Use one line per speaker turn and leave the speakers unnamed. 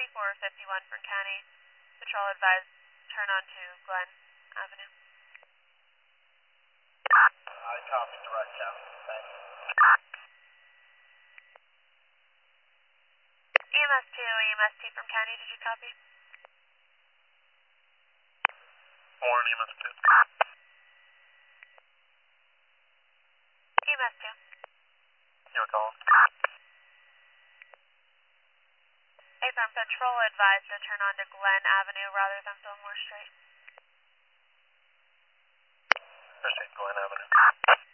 2451 from County. Patrol advised, turn on to Glen Avenue.
I copy direct County. Thanks.
EMS 2, EMS 2 from County, did you copy?
Warren, EMS 2.
EMS 2.
You were calling?
Affirm, Patrol advised to turn on to Glen Avenue rather than Fillmore Street.
Proceed, Glen Avenue.